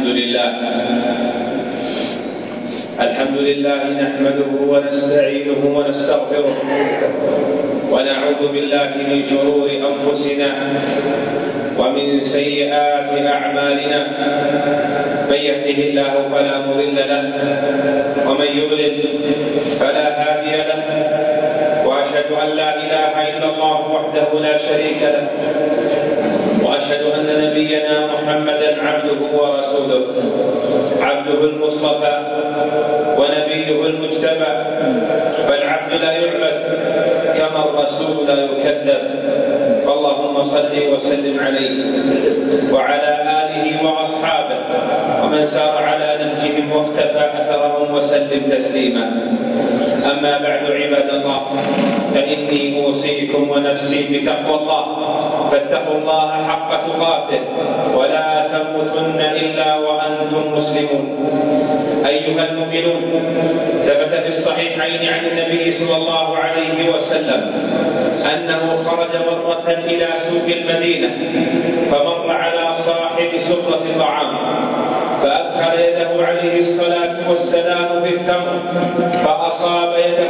الحمد لله نحمده ونستعينه ونستغفره ونعوذ بالله من شرور أنفسنا ومن سيئات أعمالنا. من يهده الله فلا مضل له ومن يضلل فلا هادي له، وأشهد أن لا إله إلا الله وحده لا شريك له، وأشهد أن نبينا محمدا عبده ورسوله، عبده المصطفى ونبيه المجتبى، فالعبد لا يعبد كما الرسول لا يكذب. اللهم صل وسلم عليه وعلى آله وأصحابه ومن سار على نهجهم واقتفى أثرهم وسلم تسليما. أما بعد، عباد الله، فإني أوصيكم ونفسي بتقوى الله، فاتقوا الله حق تقاته ولا تموتن إلا وأنتم مسلمون. أيها المؤمنون، ثبت في الصحيحين عن النبي صلى الله عليه وسلم أنه خرج مرة إلى سوق المدينة فمر على صاحب سفرة طعام، فأدخل يده عليه الصلاة والسلام في التمر فأصاب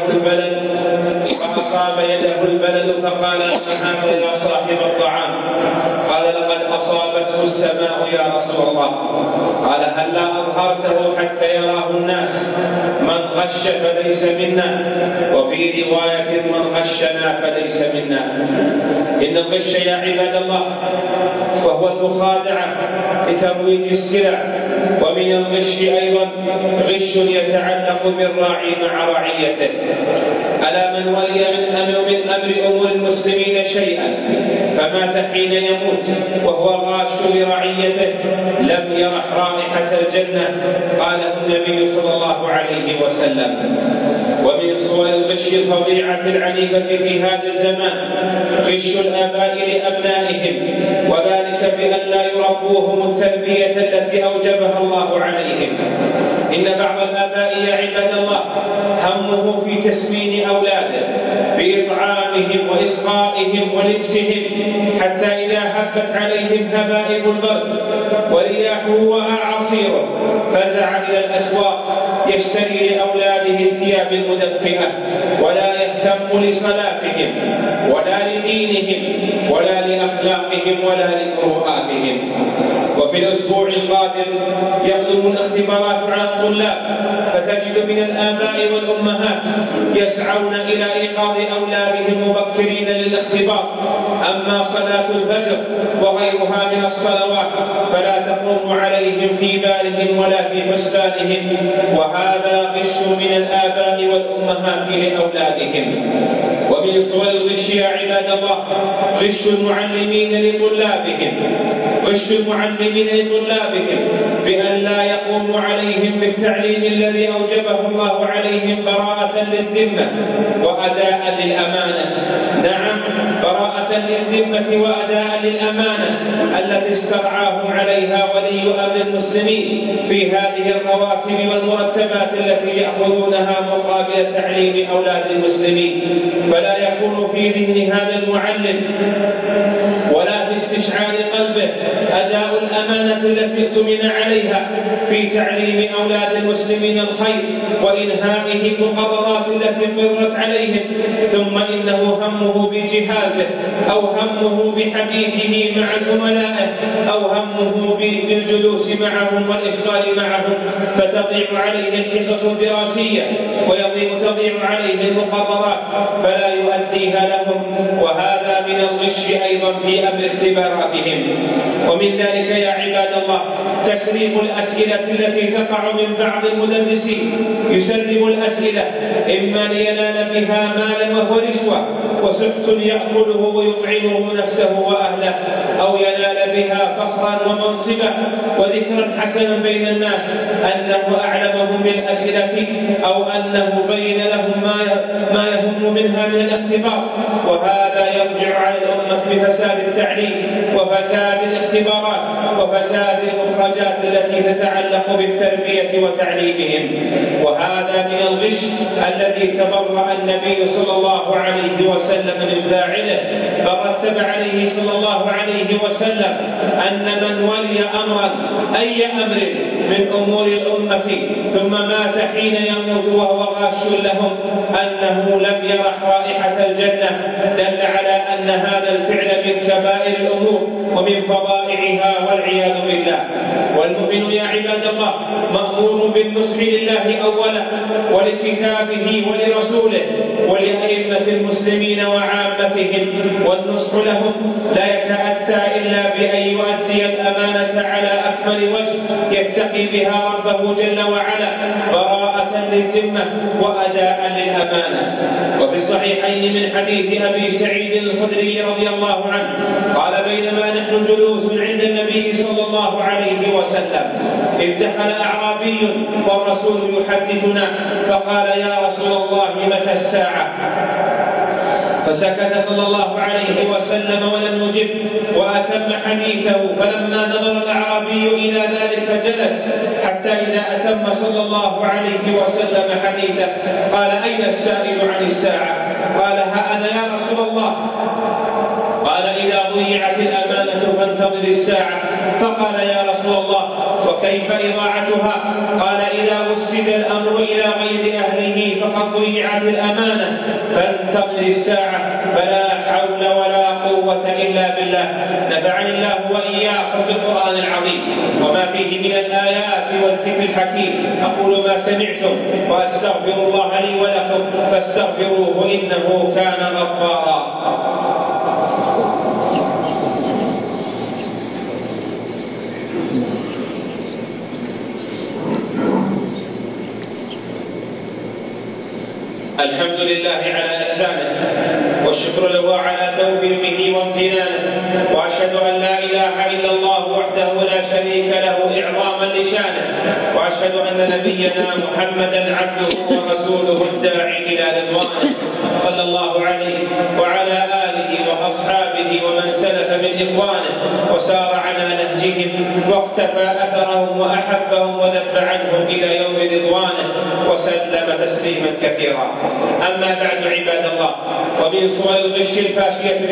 يده البلد فقال: ما هذا يا صاحب الطعام؟ قال: لقد أصابته السماء يا رسول الله. قال: هلا أظهرته حتى يراه الناس؟ من غش فليس منا، وفي رواية: من غشنا فليس منا. إن الغش يا عباد الله وهو المخادعة لترويج السلع، ومن الغش أيضا غش يتعلق بالراعي مع رعيته. ألا من ولي من أمر المسلمين شيئا فمات حين يموت وهو غاش لرعيته لم يرح رائحة الجنة، قاله النبي صلى الله عليه وسلم. ومن صور الغش الفظيعة العنيفة في هذا الزمان غش الآباء لأبنائهم، وذلك بأن لا يربوهم التربية التي أوجبها الله عليهم. إن بعض الآباء يا عباد الله همه في تسمين أولاده بإطعامهم وإسقائهم ولبسهم، حتى إذا هبت عليهم هبائب البرد ورياحه وأعاصيره فزع إلى الأسواق يشتري لأولاده الثياب المدفئة، ولا يهتم لصلاتهم ولا لدينهم ولا لأخلاقهم ولا لمروءاتهم. وفي الأسبوع القادم يقدم الاختبارات على الطلاب، فتجد من الآباء والأمهات يسعون إلى إيقاظ أولادهم مبكرين للاختبار. أما صلاة الفجر وغيرها من الصلوات فلا تقوم عليهم في بالهم ولا في حسبانهم، وهذا غش من الآباء والأمهات لأولادهم. ومن صور الغش يا عباد الله غش المعلمين لطلابهم بأن لا يقوموا عليهم بالتعليم الذي أوجبه الله عليهم براءة للذمة وأداء للأمانة. نعم، براءة للذمة وأداء للأمانة التي استرعاهم عليها ولي أمر المسلمين في هذه الرواتب والمرتبات التي يأخذونها مقابل تعليم أولاد المسلمين. فلا يكون في ذهن هذا المعلم ولا في استشعار قلبه أداء الأمانة التي اؤتمن عليها في تعليم أولاد المسلمين الخير وإنهائه المقررات التي قررت عليهم، ثم إنه همه بجهازه أو همه بحديثه مع زملائه أو همه بالجلوس معهم والإفطار معهم، فتضيع عليه الحصص الدراسية وتضيع عليه المقررات فلا يؤديها لهم، وهذا من الغش أيضا في أمر اختباراتهم. ومن ذلك يا عباد الله تسريب الأسئلة التي تقع من بعض المدرسين. يسرب الأسئلة إما لينال بها مالا وهو رشوة وسحت يأكله ويطعمه نفسه وأهله، أو ينال بها فخرا ومنصبا وذكرا حسنا بين الناس أنه أعلمهم بالأسئلة أو أنه بين لهم ما يهم منها من الاختبار. وهذا يرجع على الأمة بفساد التعليم وفساد الاختبارات وفساد المخرجات التي تتعلق يتعلق بالتربية وتعليمهم. وهذا من الغش الذي تبرأ النبي صلى الله عليه وسلم من فاعله، فرتب عليه صلى الله عليه وسلم أن من ولي أمرا أي أمر من أمور الأمة ثم مات حين يموت وهو غاش لهم أنه لم يرح رائحة الجنة، دل على أن هذا الفعل من كبائر الأمور ومن فضائعها والعياذ بالله. والمؤمن يا عباد الله مأمور بالنصح لله أولا ولكتابه ولرسوله ولأئمة المسلمين وعامتهم، والنصح لهم لا يتأتى إلا بأن يؤدي الأمانة على أكمل وجه يتقي بها ربه جل وعلا براءة للذمة وأداء للأمانة. وفي الصحيحين من حديث أبي سعيد الخدري رضي الله عنه قال بينما نحن جلوس عند النبي صلى الله عليه وسلم إذ دخل أعرابي والرسول يحدثنا فقال يا رسول الله متى الساعة؟ فسكت صلى الله عليه وسلم ولم يجب وأتم حديثه، فلما نظر الأعرابي إلى ذلك جلس حتى إذا أتم صلى الله عليه وسلم حديثه قال أين السائل عن الساعة؟ قال ها أنا يا رسول الله. قال إذا ضيعت الأمانة فانتظر الساعة. فقال يا رسول الله وكيف إضاعتها؟ قال إذا وسد الأمر إلى غير أهله فقد ضيعت الأمانة فانتظر الساعة. فلا حول ولا قوة إلا بالله. نفعني الله وإياكم بالقرآن العظيم وما فيه من الآيات والذكر الحكيم. أقول ما سمعتم وأستغفر الله لي ولكم فاستغفروه إنه كان غفارا. الحمد لله على إحسانه والشكر له على توفيقه وامتنانه، وأشهد أن لا إله إلا الله وحده لا شريك له إعظاما لشانه، وأشهد أن نبينا محمدا عبده ورسوله الداعي إلى رضوانه صلى الله عليه وعلى آله وأصحابه ومن سلف من إخوانه وسار على نهجهم واقتفى أثرهم وأحبهم وذب عنهم إلى يوم رضوانه وسلم تسليما كثيرا. أما بعد عباد الله، ومن صور الغش الفاشية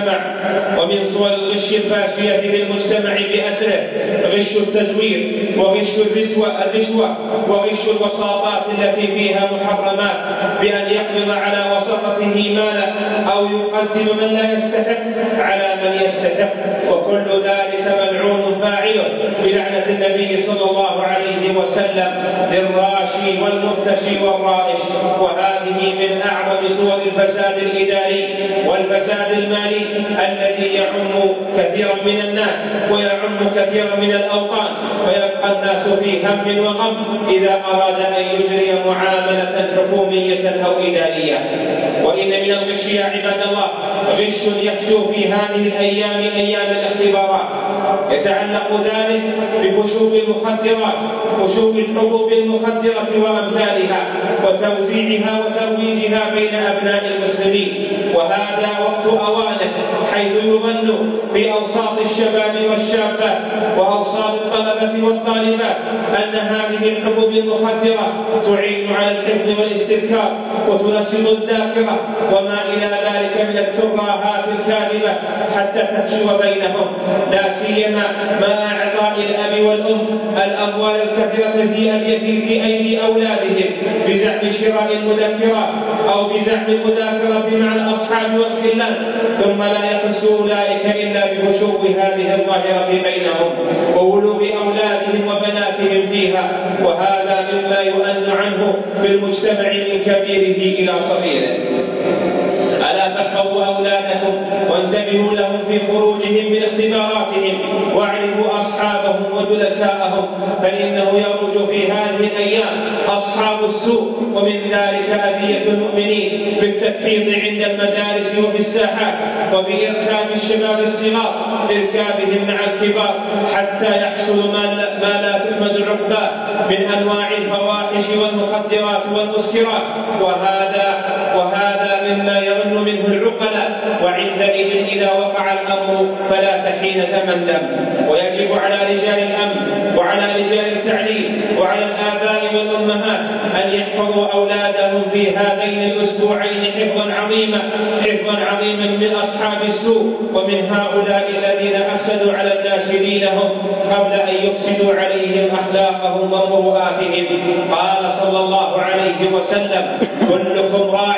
بالمجتمع بأسره غش التزوير وغش الرشوة وغش الوساطات التي فيها محرمات بأن يقبض على وسطته مالا أو يقدم من لا يستحق على من يستحق، وكل ذلك ملعون فاعله بلعنة النبي صلى الله عليه وسلم للراشي والمرتشي والرائش. وهذه من أعظم صور الفساد الإداري والفساد المالي الذي يعم كثيرا من الناس ويعم كثيرا من الأوطان، ويبقى الناس في هم وغم إذا أراد أن يجري معاملة حكومية أو إدارية. وإن من الغش يا عباد الله غش يخشو في هذه الأيام أيام الاختبارات، يتعلق ذلك بفشو المخدرات، فشو الحبوب المخدرة وأمثالها وتوزيعها وترويجها بين أبناء المسلمين. وهذا وقت أوانه، حيث يظن في أوساط الشباب والشابات وأوساط الطلبة والطالبات أن هذه الحبوب المخدرة تعين على الحفظ والاستذكار وتنشط الذاكرة وما إلى ذلك من الترهات الكاذبة حتى تفشو بينهم، لا سيما مع إعطاء الأب والأم الأموال الكثيرة في أيدي أولادهم بزعم شراء المذكرات أو بزعم المذاكرة مع الأصحاب والخلان، ثم لا يحس أولئك إلا بفشو هذه الظاهرة بينهم وولوغ أولادهم وبناتهم فيها. وهذا مما يؤن عنه في المجتمع من كبيره إلى صغيره. ألا فاحفظوا أولادكم وانتبهوا لهم في خروجهم من اختباراتهم، واعرفوا أصحابهم وجلساءهم، فإنه يخرج في هذه الأيام أصحاب السوء، ومن ذلك أذية المؤمنين بالتفحيط عند المدارس وفي الساحات وبإركاب الشباب الصغار إركابهم مع الكبار حتى يحصل ما لا تحمد عقباه من أنواع الفواحش والمخدرات والمسكرات. وهذا وهذا مما يظن منه العقلاء، وعندئذ إذا وقع الأمر فلا تحين تمندم. ويجب على رجال الأمن وعلى رجال التعليم وعلى الآباء والأمهات أن يحفظوا أولادهم في هذين الأسبوعين حفظا عظيما من أصحاب السوء ومن هؤلاء الذين أفسدوا على الناس دينهم قبل أن يفسدوا عليهم أخلاقهم ومروءاتهم. قال صلى الله عليه وسلم: كلكم راع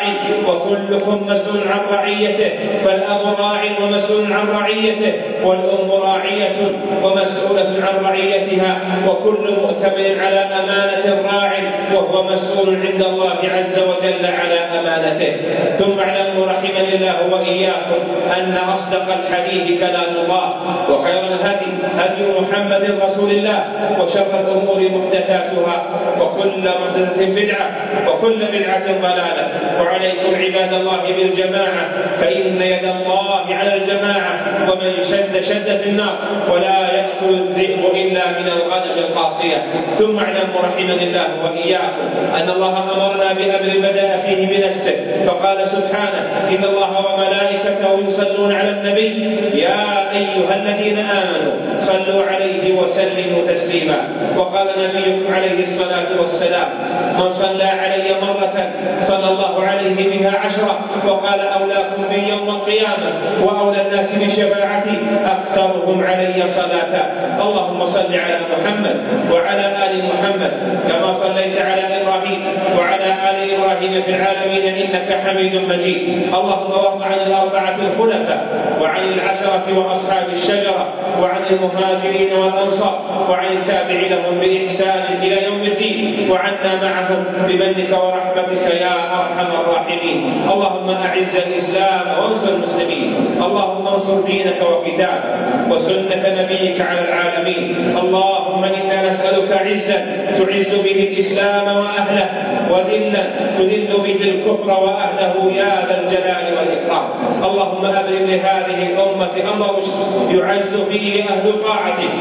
وكلكم مسؤول عن رعيته، فالأب راع ومسؤول عن رعيته، والأم راعية ومسؤولة عن رعيتها، وكل مؤتمن على أمانة راع وهو مسؤول عند الله عز وجل على أمانته. ثم اعلموا رحمني الله وإياكم أن أصدق الحديث كلام الله، وخير الهدي هدي محمد رسول الله، وشر الأمور محدثاتها، وكل محدثة بدعة، وكل بدعة ضلالة. وعليكم عباد الله بالجماعة، فإن يد الله على الجماعة، ومن شد في النار، ولا يأكل الذئب إلا من الغنم القاصية. ثم اعلموا رحمني الله وإياكم أن الله أمرنا بأمر بدأ فيه بنفسه، فقال سبحانه: إن الله وملائكته يصلون على النبي يا أيها الذين آمنوا صلوا عليه وسلموا تسليما. وقال نبيكم عليه الصلاة والسلام: من صلى علي مرة صلى الله عليه بها 10. وقال: أولاكم بي يوم القيامة وأولى الناس بشفاعتي أكثرهم علي صلاة. اللهم صل على محمد وعلى آل محمد كما صليت على إبراهيم وعلى آل إبراهيم في العالمين إنك حميد مجيد. اللهم وارض عن الأربعة الخلفاء وعن العشرة وأصحاب الشجرة وعن المهاجرين والأنصار وعن التابع لهم بإحسان إلى يوم الدين، وعنا معهم بمنك ورحمتك يا أرحم الراحمين. اللهم أعز الإسلام وانصر المسلمين، اللهم انصر دينك وكتابك وسنة نبيك على العالمين. اللهم إنا نسألك عزا تعز به الإسلام وأهله، وذلا تذل به الكفر وأهله يا ذا الجلال والإكرام. اللهم أبرم لهذه الأمة أمر يعز فيه أهل طاعته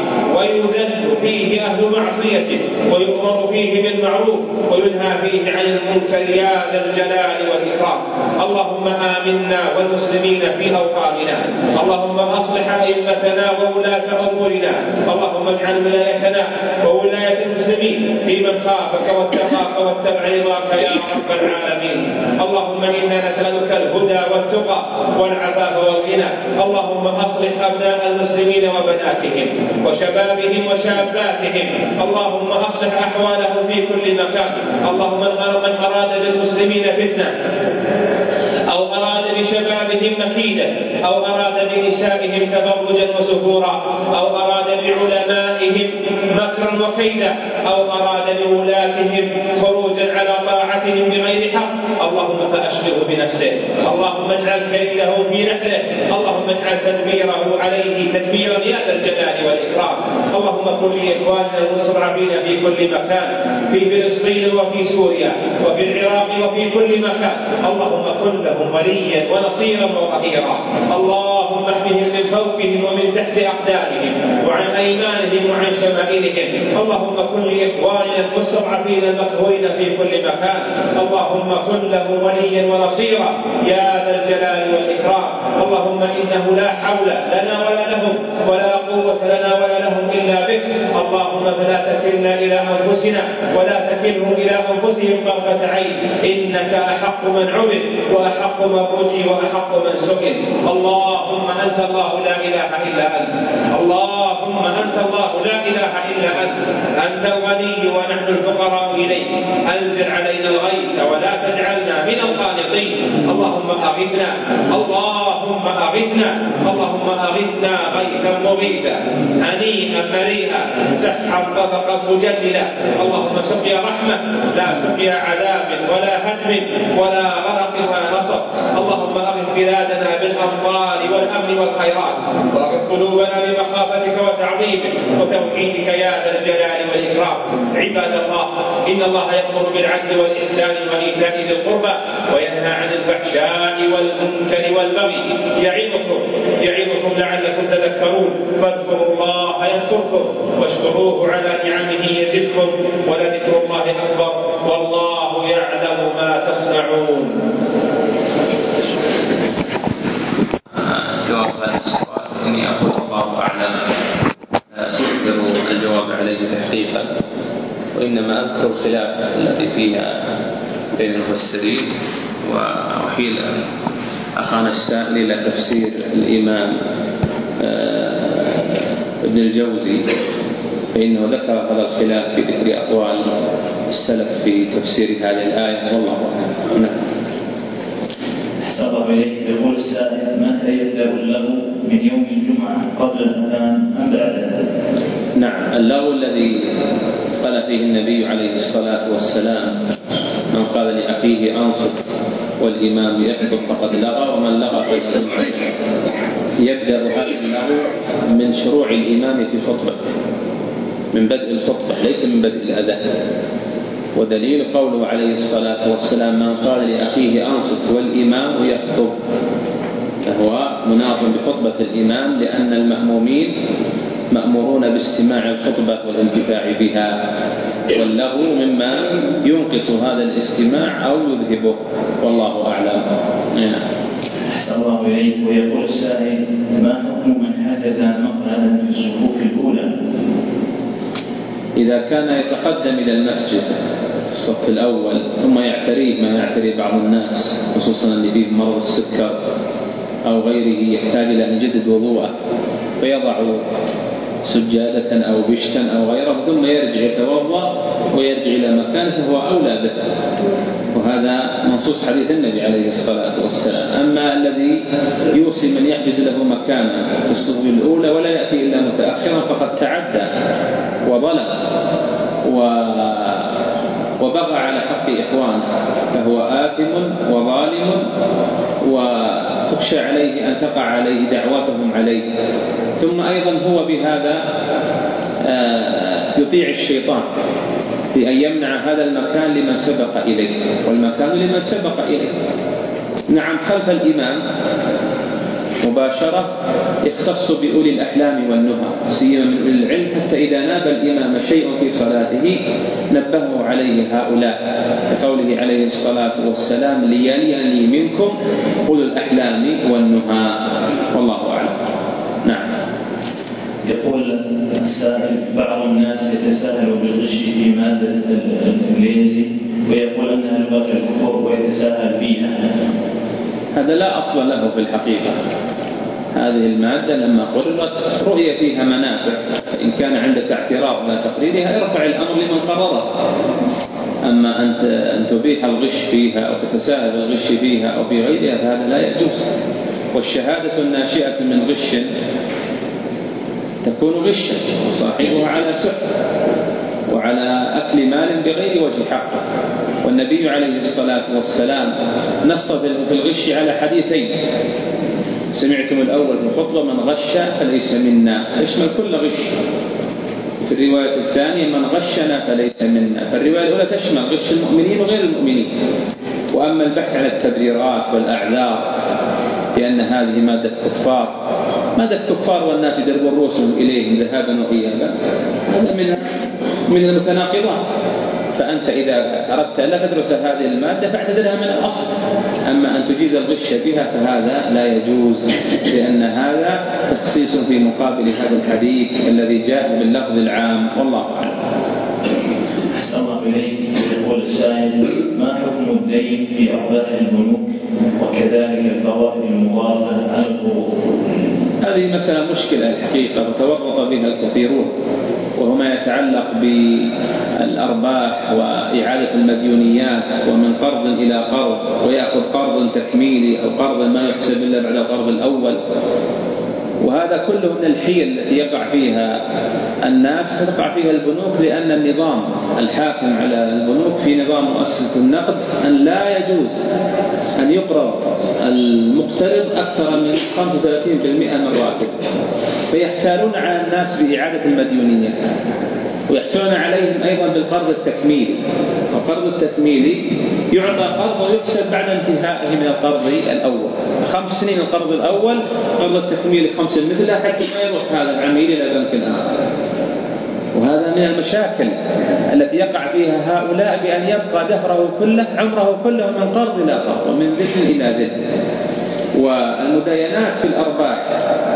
ويذل فيه أهل معصيته، ويؤمر فيه بالمعروف وينهى فيه عن المنكر يا ذا الجلال والإكرام. اللهم آمنا والمسلمين في أوطاننا، اللهم أصلح أئمتنا وولاة أمورنا، اللهم اجعل ولايتنا وولاية المسلمين في من خافك واتقاك واتبع رضاك يا رب العالمين. اللهم إنا نسألك الهدى والتقى والعفاف والغنى. اللهم أصلح أبناء المسلمين وبناتهم وشبابهم وشاباتهم، اللهم أصلح أحوالهم في كل مكان. اللهم من أراد بالمسلمين فتنة أو أراد بشبابهم مكيدة أو أراد بنسائهم تبرجا وسفورا أو أراد بعلمائهم مكرا وكيدا أو أراد بولاتهم خروجا على طاعتهم بغير حق، اللهم فأشغله بنفسه، اللهم اجعل كيده في نحره، اللهم اجعل تدبيره عليه تدبيرا يا ذا الجلال والإكرام. اللهم كن لإخواننا المستضعفين في كل مكان، في فلسطين وفي سوريا وفي العراق وفي كل مكان، اللهم كن لهم وليا ونصيرا وظهيرا. اللهم احمهم من فوقهم ومن تحت أقدامهم وعن أيمانهم وعن شمائلهم. اللهم كن لإخواننا المستضعفين المقهورين في كل مكان، اللهم كن لهم وليا ونصيرا يا ذا الجلال والإكرام. اللهم إنه لا حول لنا ولا لهم ولا قوة لنا ولا لهم إلا بك. اللهم فلا تكلنا إلى أنفسنا ولا تكلهم إلى أنفسهم طرفة عين، إنك أحق من عبد وأحق من رجي وأحق من سئل. اللهم أنت الله لا إله إلا أنت، اللهم أنت الله لا إله إلا أنت، أنت الغني ونحن الفقراء إليك. أنزل علينا الغيث ولا تجعلنا من القانطين. اللهم أغثنا، اللهم أغثنا، اللهم أغثنا غيثا مغيثا هنيئا مريئا سحا طبقا مجللا. اللهم سقيا رحمة لا سقيا عذاب ولا هدم ولا غرق ولا نصب. اللهم أغث بلادنا بالأمطار والأمن والخيرات، واغث قلوبنا بمخافتك وتعظيمك وتوحيدك يا ذا الجلال والإكرام. عباد الله، إن الله يأمر بالعدل والإحسان وإيتاء ذي القربى وينهى عن الفحشاء والمنكر والبغي. يعظكم لعلكم تذكرون. فاذكروا الله يذكركم واشكروه على نعمه يزدكم ولذكر الله أكبر والله يعلم ما تصنعون. فيها، وإنما أذكر الخلاف التي فيها بين المفسرين. وأحيل أخانا السائل إلى تفسير الإمام ابن الجوزي، فإنه ذكر هذا الخلاف في ذكر أقوال السلف في تفسير هذه الآية، والله أعلم. أحسن الله إليك. يقول السائل: متى يبدأ اللغو من يوم الجمعة، قبل الأذان أم بعده؟ نعم، اللغو الذي قال فيه النبي عليه الصلاة والسلام: من قال لأخيه أنصت والإمام يخطب فقد لغى، ومن لغى فلا جمعة. يبدأ هذا اللغو من شروع الإمام في خطبته، من بدء الخطبة، ليس من بدء الأذان. ودليل قوله عليه الصلاة والسلام: من قال لأخيه أنصت والإمام يخطب، فهو مناظم بخطبة الإمام، لأن المأمومين مأمورون باستماع الخطبة والانتفاع بها، واللغو مما ينقص هذا الاستماع أو يذهبه، والله أعلم. أحسن الله إليك. ويقول السائل: ما حكم من حجز مقعدا في الصفوف الأولى؟ إذا كان يتقدم إلى المسجد في الصف الأول ثم يعتريه ما يعتري بعض الناس، خصوصا اللي فيه مرض السكر أو غيره يحتاج إلى أن يجدد وضوءه، فيضع سجادة أو بشتا أو غيره ثم يرجع يتوضأ ويرجع إلى مكانه، فهو أولى به، وهذا منصوص حديث النبي عليه الصلاة والسلام. أما الذي يوصي من يحجز له مكانا في الصفوف الأولى ولا يأتي إلا متأخرا فقد تعدى وظلم وبغى على حق إخوانه، فهو آثم وظالم، وتخشى عليه أن تقع عليه دعواتهم عليه. ثم أيضا هو بهذا يطيع الشيطان في أن يمنع هذا المكان لمن سبق إليه، والمكان لمن سبق إليه. نعم، خلف الإمام مباشرة يختص بأولي الأحلام والنهى، سيما من أولي العلم، حتى إذا ناب الإمام شيء في صلاته نبهه عليه هؤلاء، كقوله عليه الصلاة والسلام: ليليني منكم أولي الأحلام والنهى، والله أعلم. نعم. يقول السائل: بعض الناس يتساهل بالغش في مادة الإنجليزي ويقول أنها لغة الكفر ويتساهل فيها. هذا لا أصل له في الحقيقة. هذه المادة لما قررت رؤية فيها منافع، فإن كان عندك اعتراض على تقريرها ارفع الأمر لمن قرره. أما أن تبيح الغش فيها أو تتساهل بالغش فيها أو في غيرها فهذا لا يجوز. والشهادة الناشئة من غش تكون غشا وصاحبها على سحت وعلى أكل مال بغير وجه حقه. والنبي عليه الصلاة والسلام نص في الغش على حديثين: سمعتم الأول في الخطبة: من غش فليس منا، يشمل كل غش. في الرواية الثانية: من غشنا فليس منا. فالرواية الأولى تشمل غش المؤمنين وغير المؤمنين. وأما البحث عن التبريرات والأعذار لأن هذه مادة كفار والناس يدربون رؤوسهم إليهم ذهابا وإيابا، هذا من المتناقضات. فأنت إذا أردت أن لا تدرس هذه المادة فاعتذرها من الأصل. أما أن تجيز الغش بها فهذا لا يجوز، لأن هذا تخصيص في مقابل هذا الحديث الذي جاء باللفظ العام، والله أعلم. أحسن الله إليك. يقول السائل: ما حكم الدين في أرباح البنوك وكذلك الفوائد المضافة على القروض؟ هذه مسألة مشكلة الحقيقة وتورط بها الكثيرون، وهو ما يتعلق بالأرباح وإعادة المديونيات، ومن قرض إلى قرض، ويأخذ قرض تكميلي أو قرض ما يحسب إلا بعد القرض الأول. وهذا كله من الحيل التي يقع فيها الناس، تقع فيها البنوك، لأن النظام الحاكم على البنوك في نظام مؤسسة النقد أن لا يجوز أن يقرض المقترض أكثر من 35% من راتبه، فيحتالون على الناس بإعادة المديونيات، ويحتالون عليهم أيضا بالقرض التكميلي. والقرض التكميلي يعطى قرض ويحسب بعد انتهائه من القرض الأول 5 سنين القرض الأول، قرض التكميلي 5 مثله، حتى ما يروح هذا العميل إلى بنك آخر. وهذا من المشاكل التي يقع فيها هؤلاء، بأن يبقى دهره كله عمره كله من قرض إلى قرض ومن ذل إلى ذل. والمداينات في الأرباح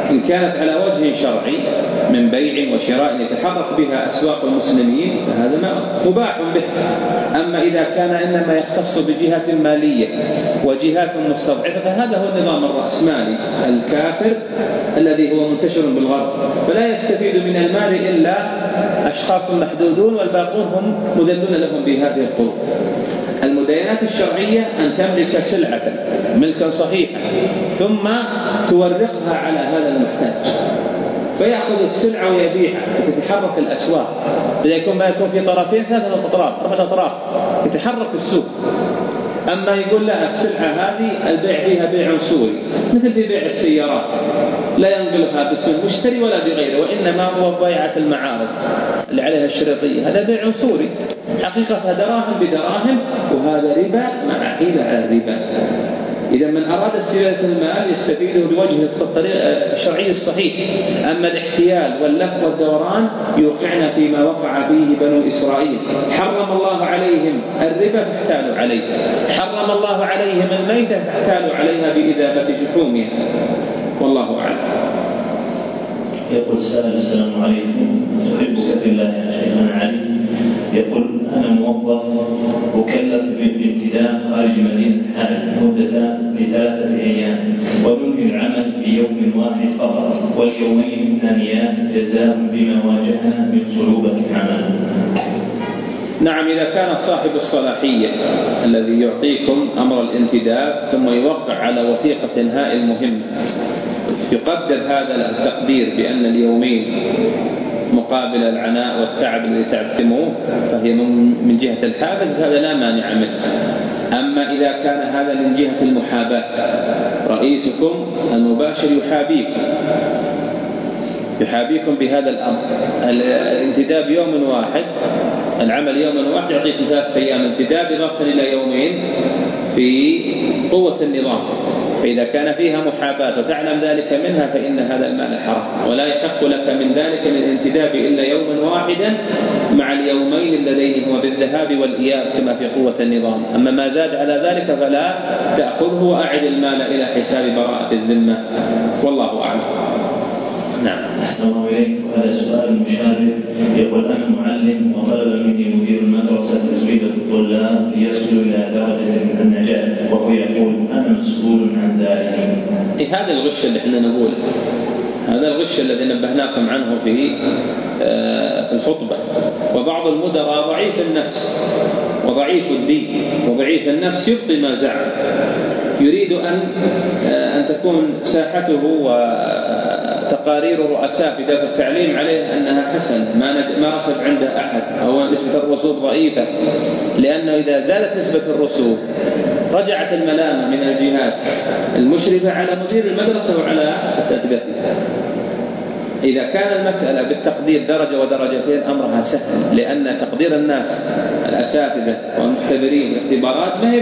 إن كانت على وجه شرعي من بيع وشراء يتحرك بها أسواق المسلمين فهذا مباح به. أما إذا كان إنما يختص بجهات مالية وجهات مستضعفة فهذا هو النظام الرأسمالي الكافر الذي هو منتشر بالغرب، فلا يستفيد من المال إلا أشخاص محدودون والباقون هم مذلون لهم بهذه القروض. المداينات الشرعية أن تملك سلعة ملكا صحيحا ثم تورقها على هذا المحتاج فيأخذ السلعة ويبيعها وتتحرك الأسواق. إذا يكون ما يكون في طرفين 3 أطراف 4 أطراف يتحرك السوق. أما يقول لا السلعة هذه البيع فيها بيع عنصري مثل بيع السيارات لا ينقلها باسم المشتري ولا بغيره، وإنما هو بيعة المعارض اللي عليها الشريطية، هذا بيع عنصري حقيقة دراهم بدراهم، وهذا ربا مع حيلة على الربا. إذا من أراد استفادة المال يستفيده بوجه الطريق الشرعي الصحيح. أما الاحتيال واللف والدوران يوقعنا فيما وقع فيه بنو إسرائيل. حرم الله عليهم الربا فاحتالوا عليه، حرم الله عليهم الميتة فاحتالوا عليها بإذابة شحومها، والله أعلم. يقول السائل السلام عليكم، أحبك في الله يا شيخنا علي. يقول أنا موظف مكلف بالابتداء خارج مدينة حائل مدة ل3 أيام وننهي العمل في يوم واحد فقط، واليومين الثانيات جزاء بما واجهنا من صعوبة العمل. نعم، إذا كان صاحب الصلاحية الذي يعطيكم أمر الانتداب ثم يوقع على وثيقة إنهاء المهمة يقدر هذا التقدير بأن اليومين مقابل العناء والتعب الذي تعبتموه فهي من جهة الحافز، هذا لا مانع منه. أما إذا كان هذا من جهة المحاباة، رئيسكم المباشر يحابيكم بهذا الأمر، الانتداب يوم واحد، العمل يوم واحد يعطيكم 3 أيام انتداب إضافة إلى يومين في قوة النظام. فإذا كان فيها محاباة وتعلم ذلك منها فإن هذا المال حرام، ولا يحق لك من ذلك من الانتداب إلا يوما واحدا مع اليومين اللذين هما بالذهاب والإياب كما في قوة النظام. أما ما زاد على ذلك فلا تأخذه وأعد المال إلى حساب براءة الذمة، والله أعلم. نعم. أحسن الله إليك. وهذا سؤال مشابه. يقول أنا معلم وطلب مني مدير المدرسة تزويد الطلاب ليصلوا إلى درجة من النجاح، وهو يقول أنا مسؤول عن ذلك. هذا الغش اللي احنا نقوله، هذا الغش الذي نبهناكم عنه في الخطبة. وبعض المدراء ضعيف النفس وضعيف الدين وضعيف النفس يبطي ما زعم، يريد أن تكون ساحته وتقارير الرؤساء في ذات التعليم عليه أنها حسن، ما رسب عنده أحد، أو نسبة الرسوب ضعيفة، لأنه إذا زالت نسبة الرسوب رجعت الملامة من الجهات المشرفة على مدير المدرسة وعلى أساتذتها. إذا كان المسألة بالتقدير درجة ودرجتين أمرها سهل، لأن تقدير الناس الأساتذة والمختبرين والاختبارات ما هي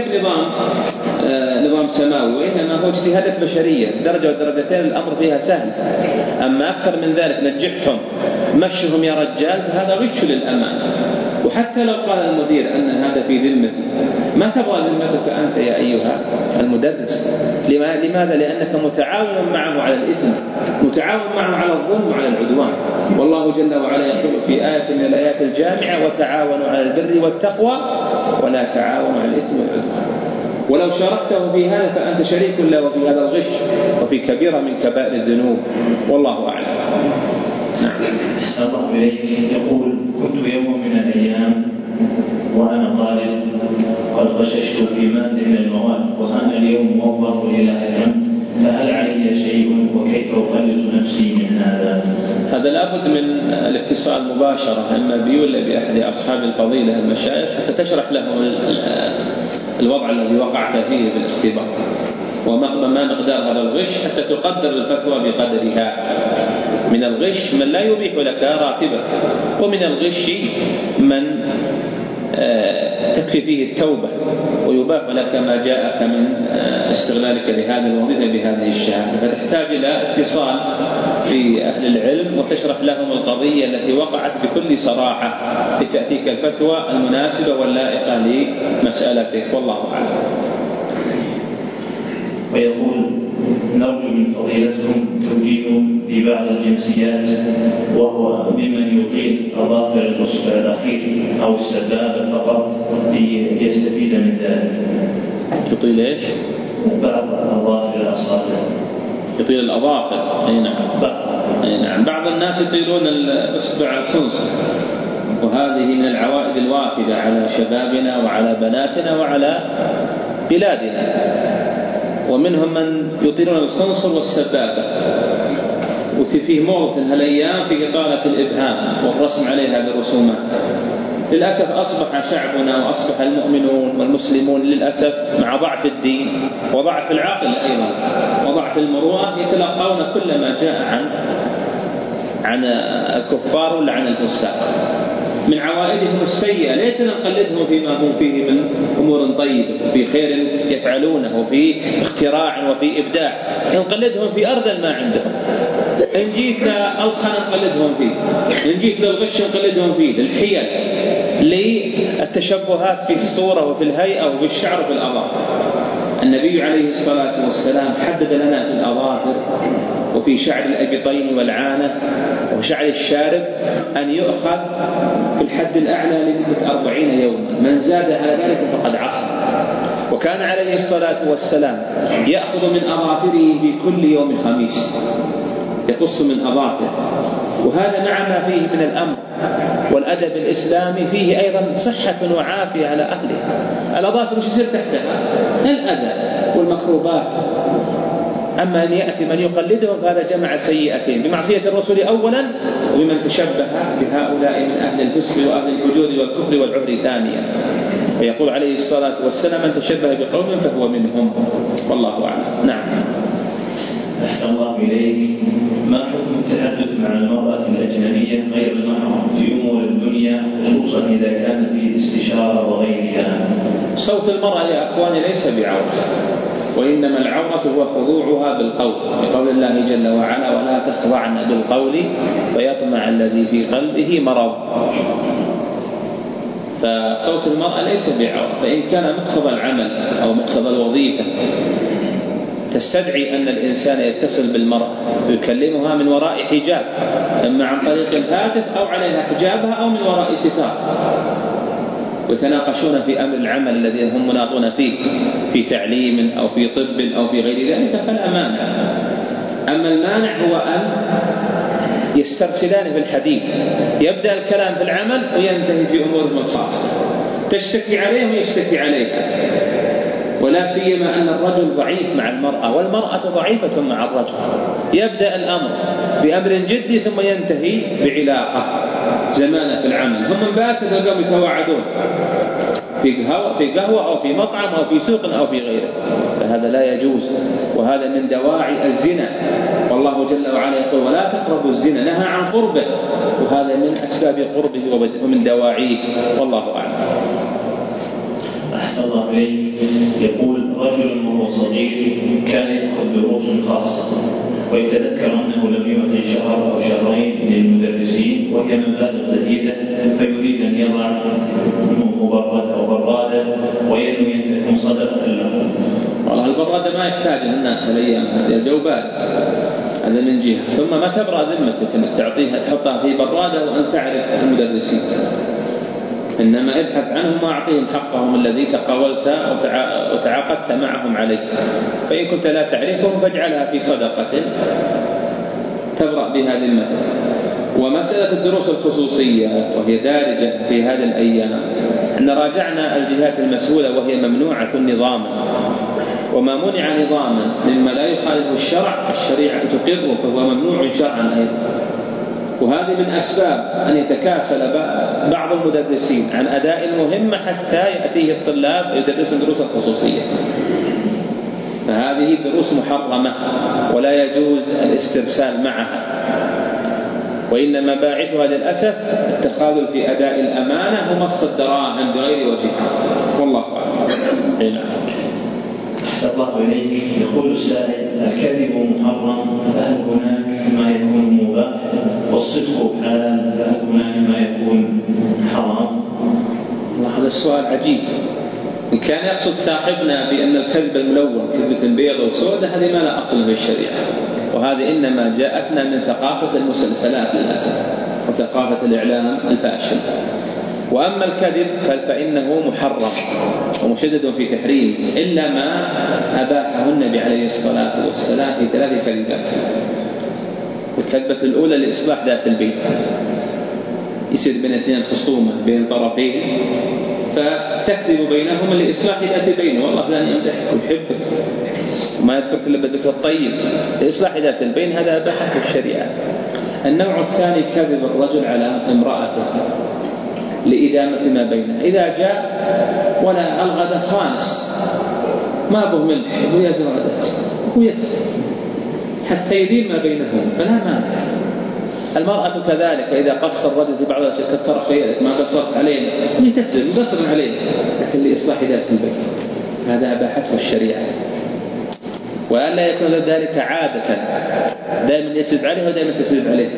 نظام سماوي، وإنما هو اجتهادات بشرية، درجة ودرجتين الأمر فيها سهل. أما أكثر من ذلك نجحهم مشهم يا رجال فهذا غش للأمانة. وحتى لو قال المدير أن هذا في ذمتي، ما تبغى ذمتك أنت يا أيها المدرس. لماذا؟ لأنك متعاون معه على الإثم، متعاون معه على الظلم وعلى العدوان. والله جل وعلا يقول في آية من الآيات الجامعة وتعاونوا على البر والتقوى ولا تعاونوا على الإثم والعدوان. ولو شاركته في هذا فأنت شريك له في هذا الغش وفي كبيرة من كبائر الذنوب، والله أعلم. نعم. أحسن الله إليك. يقول كنت يوم من الأيام وأنا طالب قد غششت في مادة من المواد، وأنا اليوم موظف لله الحمد، فهل علي شيء وكيف أخلص نفسي من هذا؟ هذا لابد من الاتصال مباشرة إما بي ولا بأحد أصحاب الفضيلة المشايخ حتى تشرح لهم الوضع الذي وقعت فيه بالاختبار وما مقدار هذا الغش حتى تقدر الفتوى بقدرها. من الغش من لا يبيح لك راتبك، ومن الغش من تكفي فيه التوبة ويباح لك ما جاءك من استغلالك بهذه الوظيفة بهذه الشهادة. فتحتاج إلى اتصال في أهل العلم وتشرح لهم القضية التي وقعت بكل صراحة لتأتيك الفتوى المناسبة واللائقة لمسألتك، والله أعلم. ويقول نرجو من فضيلتكم توجيه في بعض الجنسيات وهو ممن يطيل أظافر الأصبع الأخير أو السبابة فقط ليستفيد من ذلك. يطيل إيش؟ بعض أظافر الأصابع. يطيل الأظافر. أي نعم. أي نعم. بعض الناس يطيلون الأصبع الخنصر، وهذه من العوائد الوافدة على شبابنا وعلى بناتنا وعلى بلادنا. ومنهم من يطيلون الخنصر والسبابة، وفيه موضة هالأيام في إطالة الإبهام والرسم عليها برسومات. للأسف أصبح شعبنا وأصبح المؤمنون والمسلمون للأسف مع ضعف الدين وضعف العقل أيضا وضعف المروءة يتلقون كل ما جاء عن الكفار ولا عن الفساق من عوائدهم السيئة. ليتنا نقلدهم فيما هم فيه من أمور طيبة وفي خير يفعلونه وفي اختراع وفي إبداع، نقلدهم في أرذل ما عندهم. إن جيت للخنا نقلدهم فيه، إن جيت للغش نقلدهم فيه، للحيل، للتشبهات في الصورة وفي الهيئة وفي الشعر وفي الأظافر. النبي عليه الصلاة والسلام حدد لنا في الأظافر وفي شعر الأبطين والعانة وشعر الشارب أن يؤخذ في الحد الأعلى لمدة 40 يوما، من زاد على ذلك فقد عصى. وكان عليه الصلاة والسلام يأخذ من أظافره في كل يوم خميس، يقص من أظافره. وهذا مع ما فيه من الأمر والأدب الإسلامي فيه أيضا صحة وعافية على أهله. الأظافر وش يصير تحتها؟ الأذى والمكروبات. أما أن يأتي من يقلدهم فهذا جمع سيئتين، بمعصية الرسول أولا وبمن تشبه بهؤلاء من أهل الفسق وأهل الفجور والكفر والعهر ثانيا. ويقول عليه الصلاة والسلام من تشبه بقوم فهو منهم، والله أعلم. نعم. أحسن الله إليك. ما حكم التحدث مع المرأة الأجنبية غير المحرم في أمور الدنيا، خصوصا إذا كان في استشارة وغيرها؟ صوت المرأة يا أخواني ليس بعورة، وإنما العورة هو خضوعها بالقول، بقول الله جل وعلا ولا تخضعن بالقول فيطمع الذي في قلبه مرض. فصوت المرأة ليس بعورة، فإن كان مقتضى العمل أو مقتضى الوظيفة تستدعي أن الإنسان يتصل بالمرأة ويكلمها من وراء حجاب، إما عن طريق الهاتف أو عليها حجابها أو من وراء ستار، ويتناقشون في أمر العمل الذي هم مناطون فيه في تعليم أو في طب أو في غير ذلك فلا مانع. أما المانع هو أن يسترسلان في الحديث، يبدأ الكلام في العمل وينتهي في أمورهم الخاصة، تشتكي عليهم ويشتكي عليها. ولا سيما أن الرجل ضعيف مع المرأة والمرأة ضعيفة مع الرجل. يبدأ الأمر بأمر جدي ثم ينتهي بعلاقة زمانة في العمل، هم باتوا تلقوا يتواعدون في قهوة أو في مطعم أو في سوق أو في غيره، فهذا لا يجوز، وهذا من دواعي الزنا. والله جل وعلا يقول ولا تقربوا الزنا، نهى عن قربه، وهذا من أسباب قربه ومن دواعيه، والله أعلم. أحسن الله إليك. يقول رجل وهو صغير كان يأخذ دروس خاصة ويتذكر أنه لم يعطي شهر أو شهرين للمدرسين وهي مبالغ زهيدة، فيريد أن يضع مبرد أو برادة وينوي أن تكون صدقة له. والله البرادة ما يحتاجها الناس الأيام هذه، الجو بارد، هذا من جهة. ثم ما تبرأ ذمتك أنك تعطيها تحطها في برادة وأن تعرف المدرسين، إنما ابحث عنهم وأعطيهم حقهم الذي تقاولت وتعاقدت معهم عليه. فإن كنت لا تعرفهم فاجعلها في صدقة تبرأ بها ذمتك. ومسألة الدروس الخصوصية وهي دارجة في هذه الأيام، أن راجعنا الجهات المسؤولة وهي ممنوعة نظاما، وما منع نظاما مما لا يخالف الشريعة تقره فهو ممنوع شرعا أيضا. وهذه من أسباب أن يتكاسل بعض المدرسين عن أداء المهمة حتى يأتيه الطلاب يدرسون دروس الخصوصية، فهذه دروس محرمة ولا يجوز الاسترسال معها، وإنما باعثها للأسف التخاذل في أداء الأمانة ومص الدراهم بغير وجه، والله أعلم. أحسن الله إليك. يقول السائل الكذب محرم فهل هناك ما يكون مباح، والصدق حلال فهل هناك ما يكون حرام؟ هذا السؤال عجيب. إن كان يقصد صاحبنا بأن الكذب الملون كذبة بيض وسودة هذه ما لا أصل في الشريعة، وهذه إنما جاءتنا من ثقافة المسلسلات للأسف وثقافة الإعلام الفاشل. وأما الكذب فإنه محرم ومشدد في تحريم إلا ما أباحه النبي عليه الصلاة والسلام في 3 كذبات. الكذبة الأولى لإصلاح ذات البين، يصير بين اثنين خصومة بين طرفين فتكذب بينهما لإصلاح ذات البين، والله فلان يمدحك ويحبك وما يذكرك إلا بالذكر الطيب لإصلاح ذات البين، هذا أباحه في الشريعة. النوع الثاني كذب الرجل على امرأته لإدامة ما بينه، إذا جاء ولا الغد خانس ما به ملح ويا زرادات ويسر حتى يدين ما بينهم فلا مانع. المرأة كذلك إذا قصر الرجل في بعض الأشياء كثر خيرك ما قصرت عليه يقصر عليه لكن لإصلاح ذات البين، هذا أباحته الشريعة. وألا يكون ذلك عادة دائما يسد عليه ودائما تسد عليه،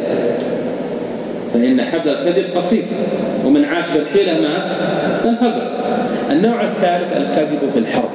فإن حبل الكذب قصير ومن عاش الحيلة مات الفقر. النوع الثالث الكذب في الحرب،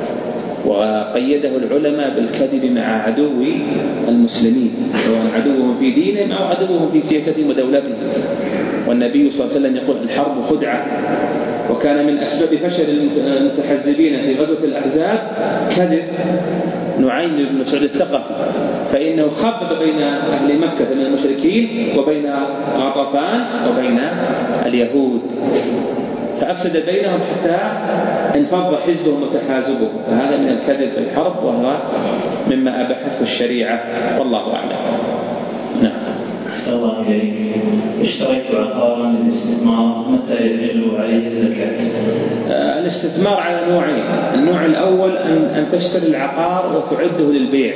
وقيده العلماء بالكذب مع عدو المسلمين سواء عدوهم في دينهم أو عدوهم في سياستهم ودولتهم. والنبي صلى الله عليه وسلم يقول الحرب خدعة، وكان من أسباب فشل المتحزبين في غزوة الأحزاب كذب نعيم بن مسعود الثقفي، فإنه خبب بين أهل مكة من المشركين وبين غطفان وبين اليهود فأفسد بينهم حتى انفض حزبهم وتحازبهم، فهذا من الكذب في الحرب وهو مما أباحته الشريعة والله أعلم. نعم. أحسن الله إليك. اشتريت عقارا للاستثمار، متى يحل عليه الزكاة؟ الاستثمار على نوعين، النوع الأول أن تشتري العقار وتعده للبيع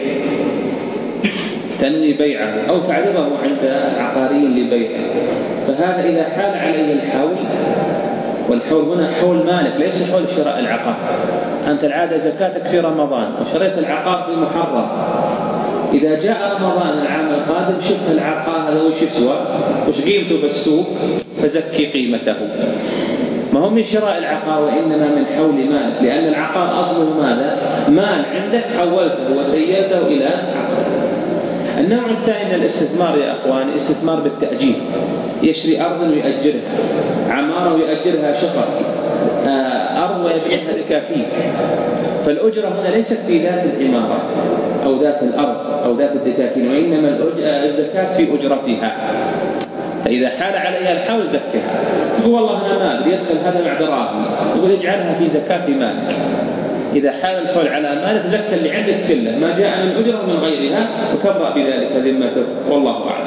تنوي بيعه أو تعرضه عند عقاري لبيعه، فهذا إذا حال عليه الحول، والحول هنا حول مالك ليس حول شراء العقار. أنت العادة زكاتك في رمضان وشريت العقار في محرم، إذا جاء رمضان العام القادم شوف العقار هذا وش يسوى وش قيمته في السوق فزكي قيمته. ما هو من شراء العقار وإنما من حول مالك، لأن العقار أصله ماذا؟ مال عندك حولته وسيرته إلى عقار. النوع الثاني من الاستثمار يا أخوان استثمار بالتأجير، يشري أرض ويأجرها، عمارة ويأجرها شقق، أرض ويبيعها لكافيه. فالأجرة هنا ليست في ذات العمارة أو ذات الأرض أو ذات الدكاكين، وإنما الزكاة في أجرتها. فإذا حال عليها الحول زكها. هو والله أنا مال يدخل هذا مع دراهم يقول يجعلها في زكاة مالك. إذا حال الحول على مالك زكى اللي عندك كله ما جاء من أجرة من غيرها وكبر بذلك ذمته والله أعلم.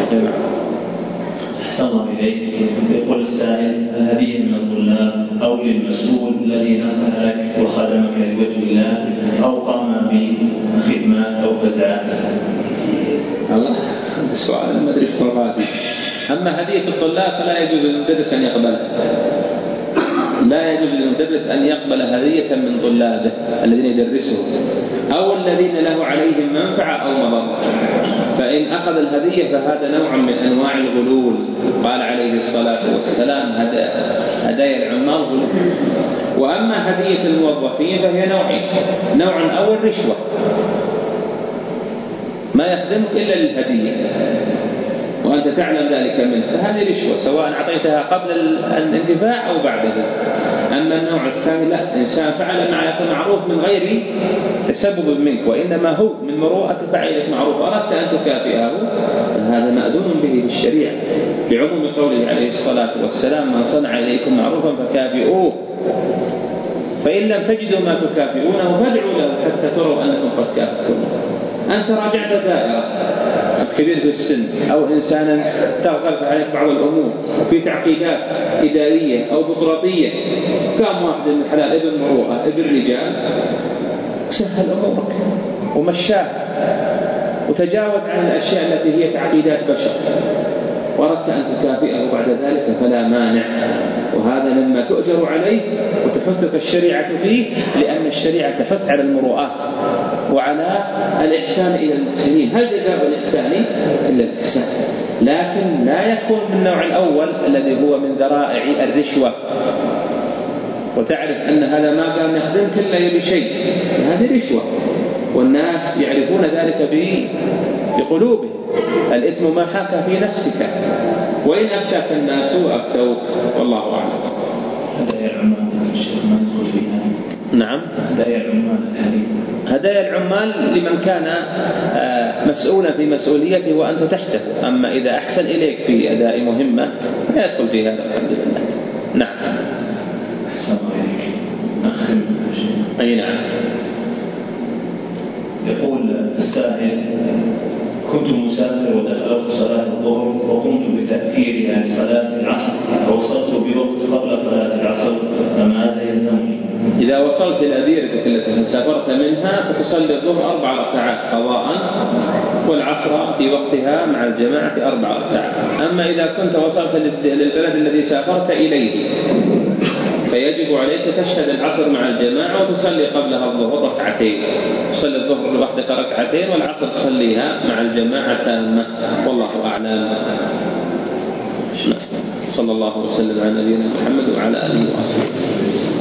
أحسن الله إليك. يقول السائل هذه من الطلاب أو للمسؤول الذي نصح لك وخدمك لوجه الله أو قام بخدمات أو فزعات؟ الله السؤال ما أدري في طلباتي. أما هدية الطلاب فلا يجوز للمدرس أن يقبلها، لا يجوز للمدرس أن يقبل هدية من طلابه الذين يدرسه أو الذين له عليهم منفعة أو مضرة، فإن أخذ الهدية فهذا نوع من أنواع الغلول. قال عليه الصلاة والسلام هدايا العمال غلول. وأما هدية الموظفين فهي نوعين، نوع أول رشوة ما يخدمك إلا للهدية وأنت تعلم ذلك منه، فهذه رشوة سواء أعطيتها قبل الانتفاع أو بعده. أما النوع الثاني لا، إنسان فعل معك معروف من غير تسبب منك وإنما هو من مروءة فعلك معروف أردت أن تكافئه، هذا مأذون به في الشريعة بعموم قوله عليه الصلاة والسلام من صنع إليكم معروفا فكافئوه، فإن لم تجدوا ما تكافئونه فادعوا له حتى تروا أنكم قد كافئتم. أنت راجعت دائرة كبير في السن أو إنسانا تغلق عليك بعض الأمور في تعقيدات إدارية أو بطرطية، قام واحد من الحلال ابن مروءة ابن رجال سهل أمورك ومشاه وتجاوز عن الأشياء التي هي تعقيدات بشر وأردت أن تكافئه بعد ذلك فلا مانع، وهذا مما تؤجر عليه وتحثك الشريعة فيه، لأن الشريعة تحث على المروءات وعلى الإحسان إلى المحسنين. هل جزاء الإحسان إلا الإحسان؟ لكن لا يكون من النوع الأول الذي هو من ذرائع الرشوة، وتعرف أن هذا ما قام يخدمك إلا يبي شيء، هذه رشوة، والناس يعرفون ذلك بقلوبهم. الإثم ما حاك في نفسك، وإن أفتاك الناس أفتوك، والله أعلم. هدايا العمال ما ندخل فيها. نعم، هدايا العمال لمن كان مسؤولا في مسؤوليته وأنت تحته، أما إذا أحسن إليك في أداء مهمة لا يدخل في هذا الحمد لله. نعم. أحسن إليك. أختم أي نعم. يقول السائل: كنت مسافر ودخلت صلاة الظهر وقمت بتأخيرها لصلاة العصر فوصلت بوقت قبل صلاة العصر، فماذا يلزمني؟ إذا وصلت إلى ديرتك التي سافرت منها فتصلي الظهر 4 ركعات قضاء، والعصر في وقتها مع الجماعة 4 ركعات. أما إذا كنت وصلت للبلد الذي سافرت إليه فيجب عليك تشهد العصر مع الجماعة وتصلي قبلها الظهر ركعتين، تصلي الظهر لوحدك ركعتين والعصر تصليها مع الجماعة تامة، والله أعلم. صلى الله وسلم على نبينا محمد وعلى آله وصحبه.